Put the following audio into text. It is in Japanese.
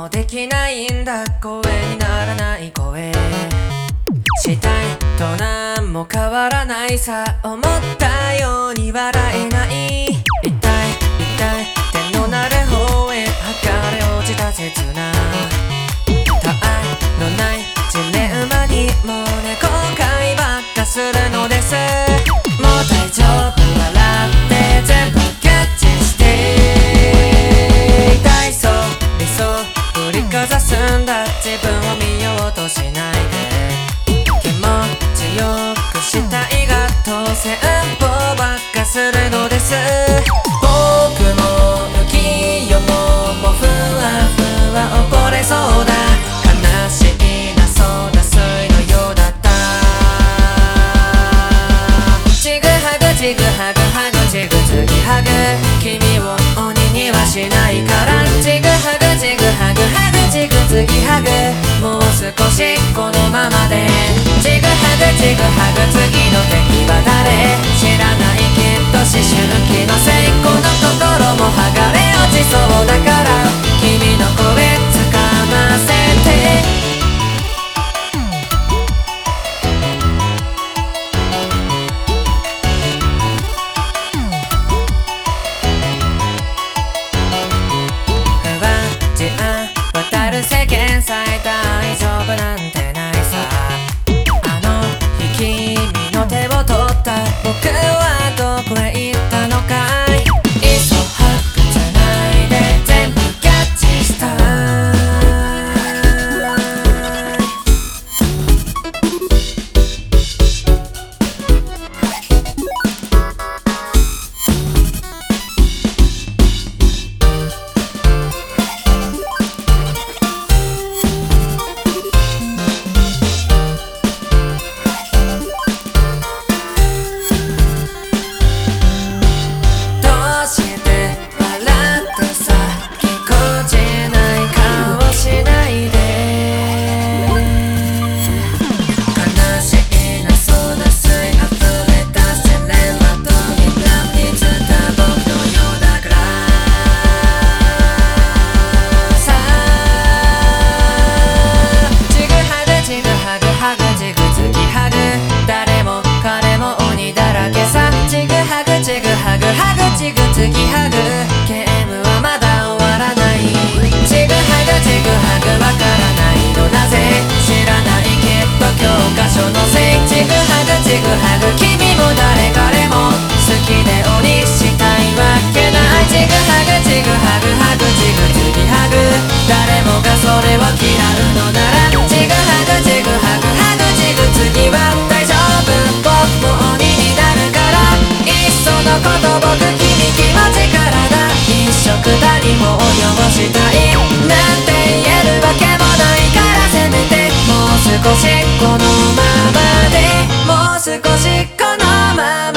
もできないんだ。声にならない声したいと何も変わらないさ。思ったように笑えない。痛い手のなる方へ剥がれ落ちた切な他愛のないジレンマにもうね後悔ばっかするのです。もう大丈夫笑って全部キャッチして痛いそう理想振りかざすんだ。自分を見ようとしないで気持ちよくしたいが当選法ばっかするのです。僕も不器用もふわふわ溺れそうだ。悲しいなそうだ水のようだった。ちぐはぐちぐはぐはぐちぐつぎはぐ君を鬼にはしないから。ちぐはぐちぐはぐはぐちぐつぎはぐもう少しこのままで。ちぐはぐちぐはぐ次の敵は誰知らないきっと思春期のせい。この心も剥がれ落ちそうだから君の声つかませて。渡る世間さえ大丈夫なんてないさ。あの日君の手を取った僕はどこへ行ったのかい。いっそハグじゃないで全部キャッチしたちぐつぎはぐゲームはまだ終わらない。ちぐはぐちぐはぐわからないのなぜ知らないきっと教科書のせい。ちぐはぐちぐはぐ君も誰彼も好きで鬼したいわけない。ちぐはぐちぐはぐはぐちぐつぎはぐ誰もがそれを嫌うのなら。ちぐはぐちぐはぐはぐちぐつぎは大丈夫僕も鬼になるからいっそのこと僕二人も及したいなんて言えるわけもないからせめてもう少しこのままでもう少しこのまま